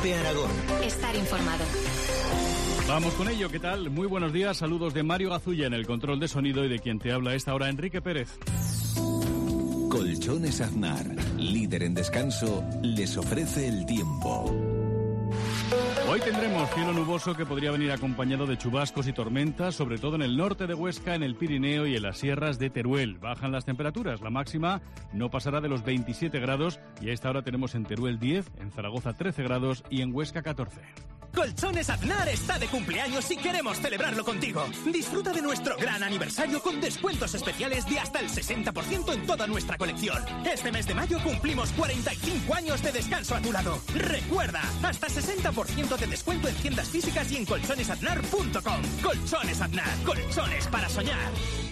COPE Aragón. Estar informado. Vamos con ello, ¿qué tal? Muy buenos días, saludos de Mario Gazulla en el control de sonido y de quien te habla a esta hora, Enrique Pérez. Colchones Aznar, líder en descanso, les ofrece el tiempo. Hoy tendremos cielo nuboso que podría venir acompañado de chubascos y tormentas, sobre todo en el norte de Huesca, en el Pirineo y en las sierras de Teruel. Bajan las temperaturas, la máxima no pasará de los 27 grados y a esta hora tenemos en Teruel 10, en Zaragoza 13 grados y en Huesca 14. Colchones Aznar está de cumpleaños y queremos celebrarlo contigo. Disfruta de nuestro gran aniversario con descuentos especiales de hasta el 60% en toda nuestra colección. Este mes de mayo cumplimos 45 años de descanso a tu lado. Recuerda, hasta 60% de descuento en tiendas físicas y en colchonesaznar.com. Colchones Aznar, colchones para soñar.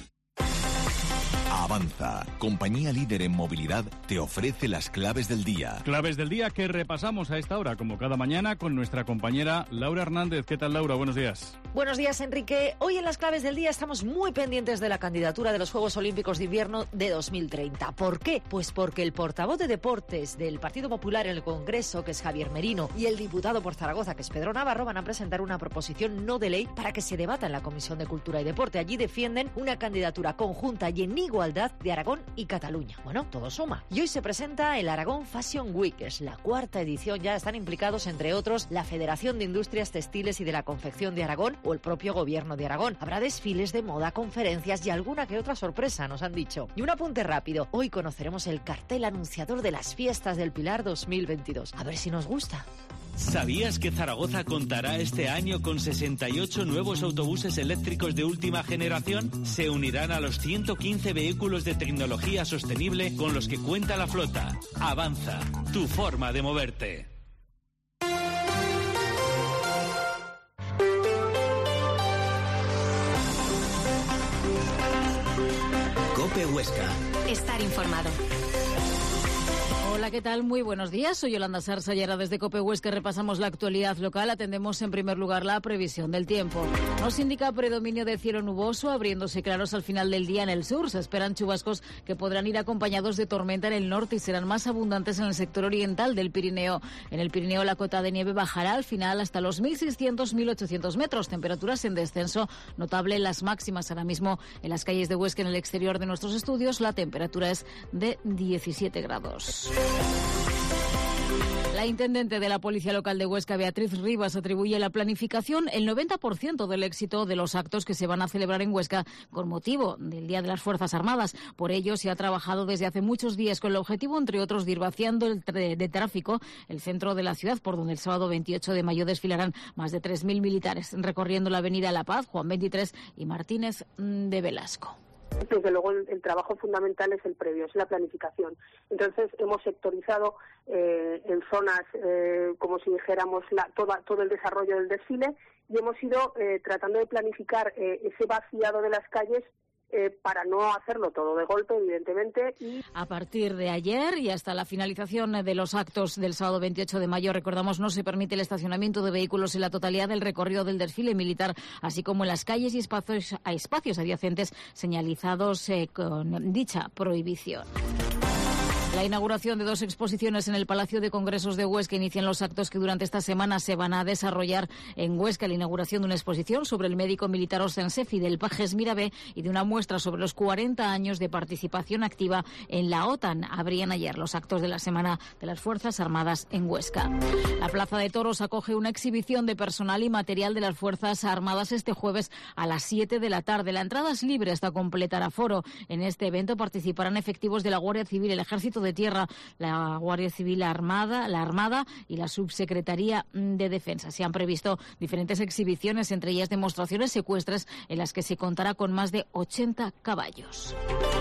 Avanza, compañía líder en movilidad, te ofrece las claves del día. Claves del día que repasamos a esta hora, como cada mañana, con nuestra compañera Laura Hernández. ¿Qué tal, Laura? Buenos días. Buenos días, Enrique. Hoy en las claves del día estamos muy pendientes de la candidatura de los Juegos Olímpicos de Invierno de 2030. ¿Por qué? Pues porque el portavoz de Deportes del Partido Popular en el Congreso, que es Javier Merino, y el diputado por Zaragoza, que es Pedro Navarro, van a presentar una proposición no de ley para que se debata en la Comisión de Cultura y Deporte. Allí defienden una candidatura conjunta y en igualdad de Aragón y Cataluña. Bueno, todo suma. Y hoy se presenta el Aragón Fashion Week, es la cuarta edición. Ya están implicados, entre otros, la Federación de Industrias Textiles y de la Confección de Aragón o el propio Gobierno de Aragón. Habrá desfiles de moda, conferencias y alguna que otra sorpresa, nos han dicho. Y un apunte rápido. Hoy conoceremos el cartel anunciador de las Fiestas del Pilar 2022. A ver si nos gusta. ¿Sabías que Zaragoza contará este año con 68 nuevos autobuses eléctricos de última generación? Se unirán a los 115 vehículos de tecnología sostenible con los que cuenta la flota. Avanza, tu forma de moverte. COPE Huesca. Estar informado. Hola, ¿qué tal? Muy buenos días. Soy Yolanda Sarsa y ahora desde COPE Huesca repasamos la actualidad local. Atendemos en primer lugar la previsión del tiempo. Nos indica predominio de cielo nuboso, abriéndose claros al final del día en el sur. Se esperan chubascos que podrán ir acompañados de tormenta en el norte y serán más abundantes en el sector oriental del Pirineo. En el Pirineo la cota de nieve bajará al final hasta los 1.600-1.800 metros. Temperaturas en descenso notable en las máximas. Ahora mismo en las calles de Huesca, en el exterior de nuestros estudios, la temperatura es de 17 grados. La intendente de la Policía Local de Huesca, Beatriz Rivas, atribuye a la planificación el 90% del éxito de los actos que se van a celebrar en Huesca con motivo del Día de las Fuerzas Armadas. Por ello, se ha trabajado desde hace muchos días con el objetivo, entre otros, de ir vaciando de tráfico el centro de la ciudad, por donde el sábado 28 de mayo desfilarán más de 3.000 militares, recorriendo la avenida La Paz, Juan 23 y Martínez de Velasco. Desde luego el trabajo fundamental es el previo, es la planificación. Entonces hemos sectorizado en zonas, como si dijéramos, todo el desarrollo del desfile y hemos ido tratando de planificar ese vaciado de las calles para no hacerlo todo de golpe, evidentemente. A partir de ayer y hasta la finalización de los actos del sábado 28 de mayo, recordamos, no se permite el estacionamiento de vehículos en la totalidad del recorrido del desfile militar, así como en las calles y espacios adyacentes señalizados con dicha prohibición. La inauguración de 2 exposiciones en el Palacio de Congresos de Huesca inician los actos que durante esta semana se van a desarrollar en Huesca. La inauguración de una exposición sobre el médico militar Ostense Fidel Pajes Mirabé y de una muestra sobre los 40 años de participación activa en la OTAN. Abrían ayer los actos de la Semana de las Fuerzas Armadas en Huesca. La Plaza de Toros acoge una exhibición de personal y material de las Fuerzas Armadas este jueves a las 7 de la tarde. La entrada es libre hasta completar aforo. En este evento participarán efectivos de la Guardia Civil, el Ejército de Tierra, la Guardia Civil, la Armada y la Subsecretaría de Defensa. Se han previsto diferentes exhibiciones, entre ellas demostraciones secuestres en las que se contará con más de 80 caballos.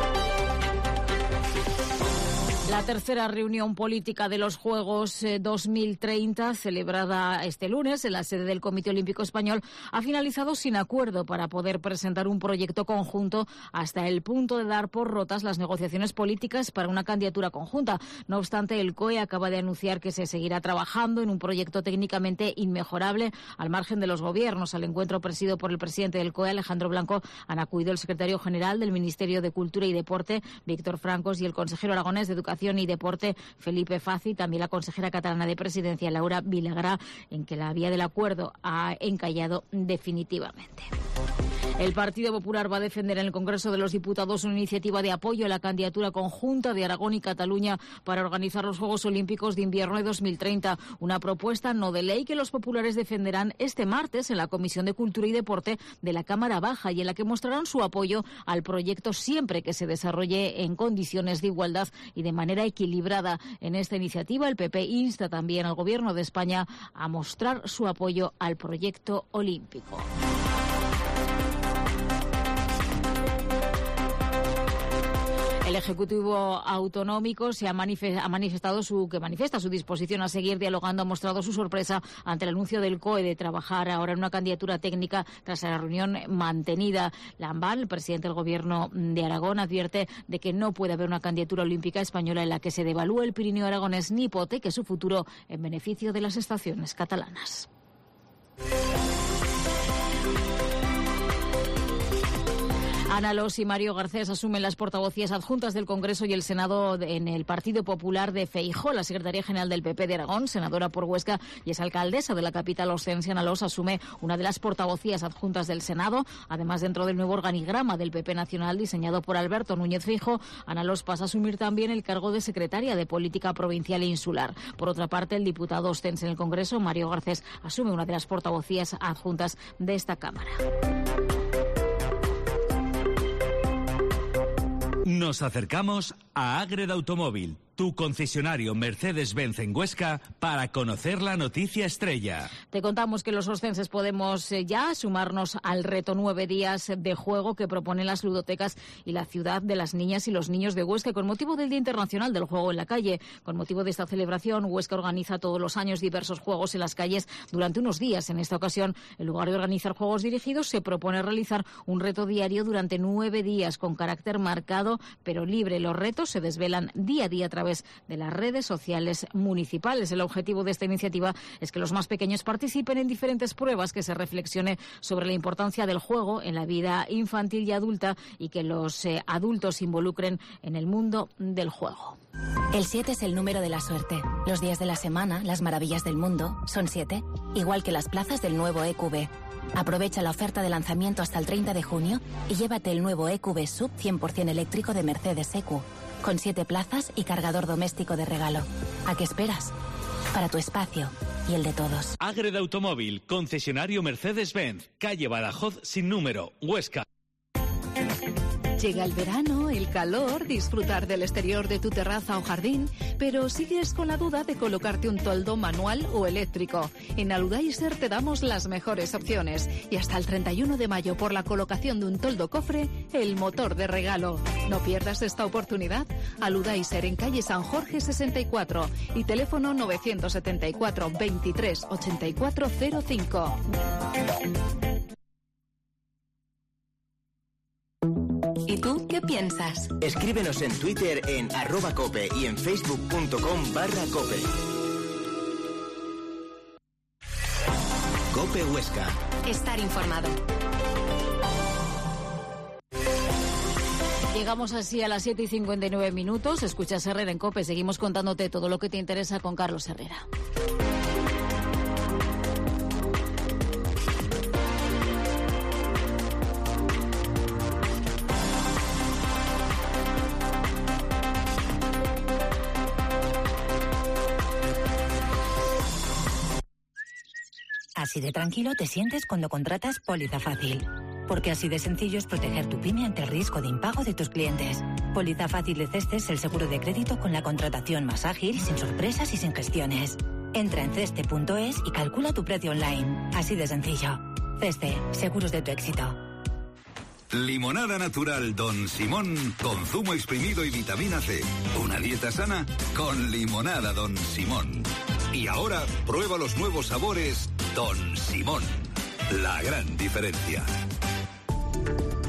La tercera reunión política de los Juegos 2030, celebrada este lunes en la sede del Comité Olímpico Español, ha finalizado sin acuerdo para poder presentar un proyecto conjunto hasta el punto de dar por rotas las negociaciones políticas para una candidatura conjunta. No obstante, el COE acaba de anunciar que se seguirá trabajando en un proyecto técnicamente inmejorable al margen de los gobiernos. Al encuentro presidido por el presidente del COE, Alejandro Blanco, han acudido el secretario general del Ministerio de Cultura y Deporte, Víctor Francos, y el consejero aragonés de Educación Educación y Deporte, Felipe Fazi, también la consejera catalana de Presidencia, Laura Vilagrà, en que la vía del acuerdo ha encallado definitivamente. El Partido Popular va a defender en el Congreso de los Diputados una iniciativa de apoyo a la candidatura conjunta de Aragón y Cataluña para organizar los Juegos Olímpicos de Invierno de 2030. Una propuesta no de ley que los populares defenderán este martes en la Comisión de Cultura y Deporte de la Cámara Baja y en la que mostrarán su apoyo al proyecto siempre que se desarrolle en condiciones de igualdad y de manera equilibrada. En esta iniciativa, el PP insta también al Gobierno de España a mostrar su apoyo al proyecto olímpico. El Ejecutivo Autonómico manifiesta su disposición a seguir dialogando, ha mostrado su sorpresa ante el anuncio del COE de trabajar ahora en una candidatura técnica tras la reunión mantenida. Lambán, el presidente del Gobierno de Aragón, advierte de que no puede haber una candidatura olímpica española en la que se devalúe el Pirineo aragonés ni hipoteque su futuro en beneficio de las estaciones catalanas. Ana Alòs y Mario Garcés asumen las portavocías adjuntas del Congreso y el Senado en el Partido Popular de Feijóo. La secretaria general del PP de Aragón, senadora por Huesca y es alcaldesa de la capital ostense, Ana Alòs, asume una de las portavocías adjuntas del Senado. Además, dentro del nuevo organigrama del PP nacional diseñado por Alberto Núñez Feijóo, Ana Alòs pasa a asumir también el cargo de secretaria de Política Provincial e Insular. Por otra parte, el diputado ostense en el Congreso, Mario Garcés, asume una de las portavocías adjuntas de esta Cámara. Nos acercamos a Ágreda Automóvil, tu concesionario Mercedes-Benz en Huesca, para conocer la noticia estrella. Te contamos que los ostenses podemos ya sumarnos al reto 9 días de juego que proponen las ludotecas y la ciudad de las niñas y los niños de Huesca con motivo del Día Internacional del Juego en la Calle. Con motivo de esta celebración, Huesca organiza todos los años diversos juegos en las calles durante unos días. En esta ocasión, en lugar de organizar juegos dirigidos, se propone realizar un reto diario durante 9 días con carácter marcado pero libre. Los retos se desvelan día a día a través de las redes sociales municipales. El objetivo de esta iniciativa es que los más pequeños participen en diferentes pruebas, que se reflexione sobre la importancia del juego en la vida infantil y adulta y que los adultos se involucren en el mundo del juego. El 7 es el número de la suerte. Los días de la semana, las maravillas del mundo, son 7, igual que las plazas del nuevo EQB. Aprovecha la oferta de lanzamiento hasta el 30 de junio y llévate el nuevo EQB Sub 100% eléctrico de Mercedes EQ, con 7 plazas y cargador doméstico de regalo. ¿A qué esperas? Para tu espacio y el de todos. Ágreda Automóvil, concesionario Mercedes-Benz, calle Badajoz sin número, Huesca. Llega el verano, el calor, disfrutar del exterior de tu terraza o jardín, pero sigues con la duda de colocarte un toldo manual o eléctrico. En Aludaiser te damos las mejores opciones y hasta el 31 de mayo por la colocación de un toldo cofre, el motor de regalo. No pierdas esta oportunidad. Aludaiser en calle San Jorge 64 y teléfono 974 23 84 05. ¿Y tú qué piensas? Escríbenos en Twitter en @cope y en facebook.com/cope. Cope Huesca. Estar informado. Llegamos así a las 7:59. Escuchas Herrera en COPE. Seguimos contándote todo lo que te interesa con Carlos Herrera. Así de tranquilo te sientes cuando contratas Póliza Fácil. Porque así de sencillo es proteger tu pyme ante el riesgo de impago de tus clientes. Póliza Fácil de CESTE es el seguro de crédito con la contratación más ágil, sin sorpresas y sin gestiones. Entra en ceste.es y calcula tu precio online. Así de sencillo. CESTE, seguros de tu éxito. Limonada natural Don Simón con zumo exprimido y vitamina C. Una dieta sana con limonada Don Simón. Y ahora prueba los nuevos sabores Don Simón. La gran diferencia.